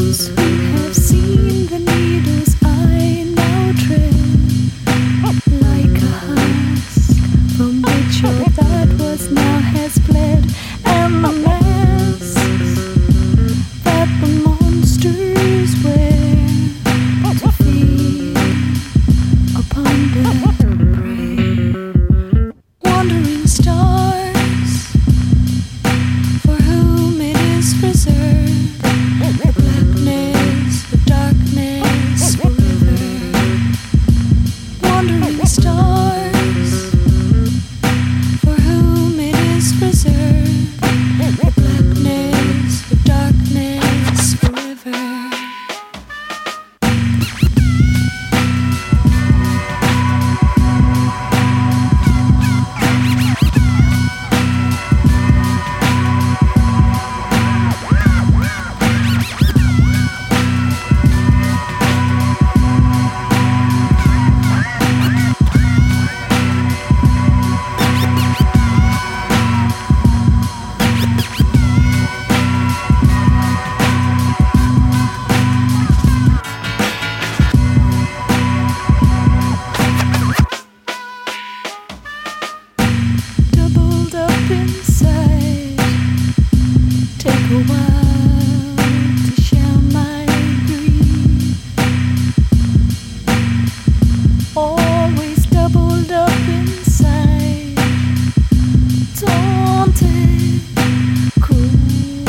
those who have seen the needles I now tread, like a husk from which your blood was now has bled, and the masks that the monsters wear to feed upon their prey. Wandering stars, for whom it is reserved the blackness of darkness forever. Wandering stars, for whom it is reserved the blackness of darkness forever. Take a while to share my grief. Always doubled up inside, daunted, cruel.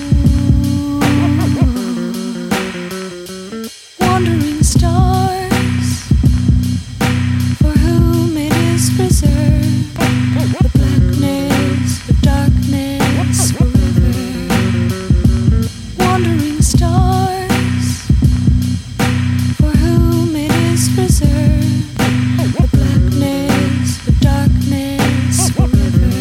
Wandering stars, for whom it is reserved the blackness of darkness forever. Wandering stars, for whom it is reserved the blackness of darkness forever.